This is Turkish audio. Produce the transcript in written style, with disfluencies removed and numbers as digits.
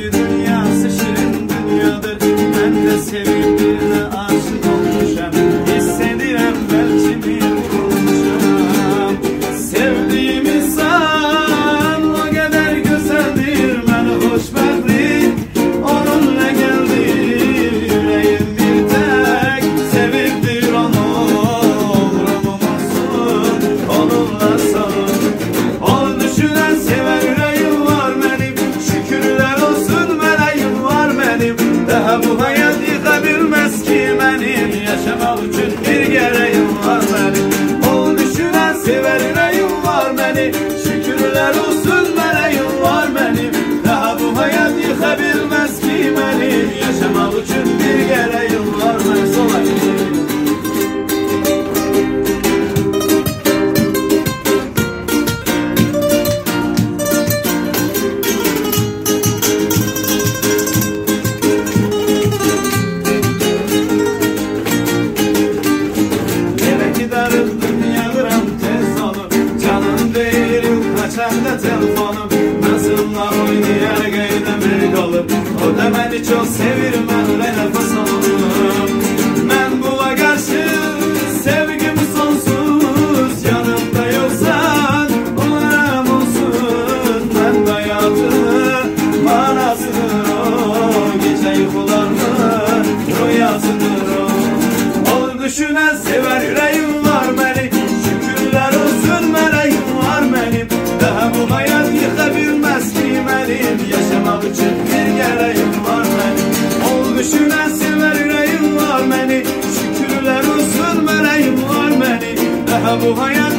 Dünyası şirin dünyadır. Ben de sevip birine aşık olmuşam. Hissediyorum belki bir olacağım. Sevdiğim insan o kadar güzeldir. Ben hoşbəxtlik onunla geldi. Yüreğim bir tek seviptir onu. Umrumum olsun onunla son. Onu düşünen sever yüreğim var benim. Şükürler olsun meleğim var benim. Daha bu hayat yıkabilmez ki benim. Yaşamak için bir gereğim var benim. Onu düşünen sever yüreğim var benim. Şükürler olsun meleğim var benim. Daha bu hayat yıkabilmez ki benim. Yaşamak için bir gereğim var benim. Solay. Kaçanda telefonum nasılla oynayarak eğlenmek olup o da beni çok sevir ben ve nefes alıyorum. Ben buna karşı sevgim sonsuz, yanımda yoksan umarım olsun. Ben de hayatımın manasıdır o, gece uykularımın rüyasıdır o. Onu düşünen sever yüreğim var benim. Şükürler olsun meleğim var benim. Daha bu hayat yıkabilmez ki benim. Yaşamak için bir gereğim var benim. Ol düşünen sever yüreğim var benim. Şükürler olsun meleğim var benim. Daha bu hayat